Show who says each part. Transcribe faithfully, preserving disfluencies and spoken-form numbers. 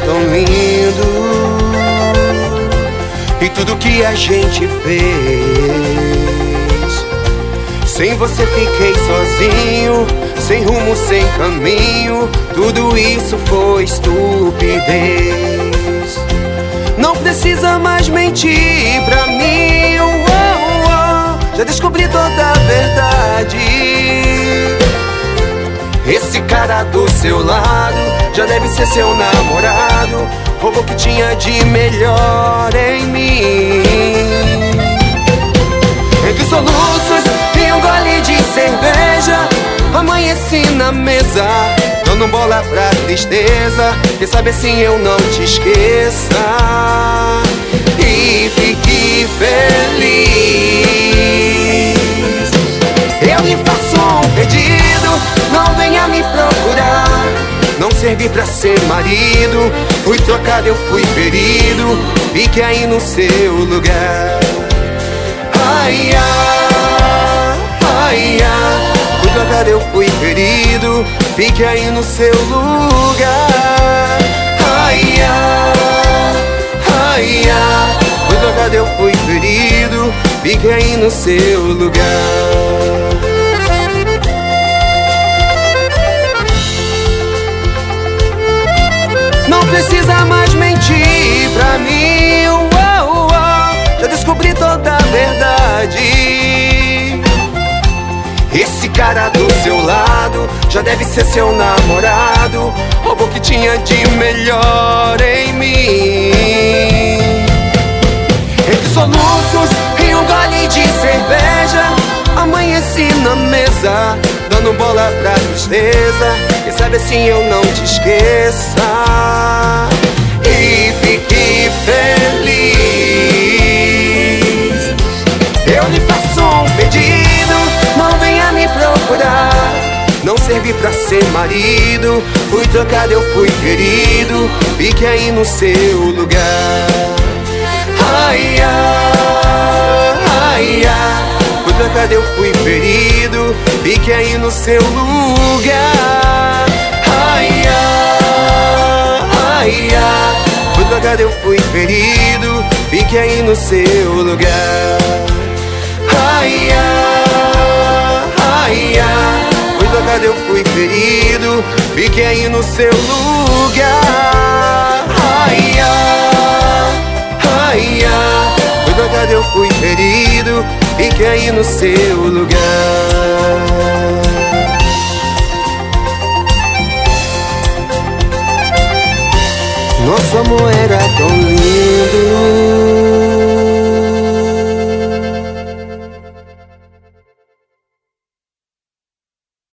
Speaker 1: tão lindo, e tudo que a gente fez. Sem você fiquei sozinho, sem rumo, sem caminho. Tudo isso foi estupidez. Não precisa mais mentir pra mim, oh, oh, oh. Já descobri toda a verdade. Esse cara do seu lado já deve ser seu namorado. Roubou o que tinha de melhor em mim. Entre soluços e um gole de cerveja, amanheci na mesa, dando bola pra tristeza. Quem sabe assim eu não te esqueça e fique feliz. Eu lhe faço um pedido, não venha me procurar. Não servi pra ser marido, fui trocado, eu fui ferido. Fique aí no seu lugar. Ai, ai, ai, ai. Fui trocado, eu fui ferido. Fique aí no seu lugar. Ai, ai, ai, ai. Fui trocado, eu fui ferido. Fique aí no seu lugar. Não precisa mais mentir pra mim, oh, oh, oh. Já descobri toda a verdade. Esse cara do seu lado já deve ser seu namorado. Roubou o que tinha de melhor em mim. Entre soluços e um gole de cerveja, amanheci na mesa, dando bola pra tristeza. Quem sabe assim eu não te esqueça e fique feliz. Eu lhe faço um pedido, não venha me procurar. Não servi pra ser marido, fui trocado, eu fui ferido. Fique aí no seu lugar. Ai, ai, ai, ai. Fui trocado, eu fui ferido. Fique aí no seu lugar. Ai, ai, ai, ai. Fui trocado, eu fui ferido. Fique aí no seu lugar. Ai, ai, ai, ai. Fui trocado, eu fui ferido. Fique aí no seu lugar. Ai, ai, ai, ai. Fui trocado, eu fui ferido. Fique aí no seu lugar. Nosso amor era tão lindo,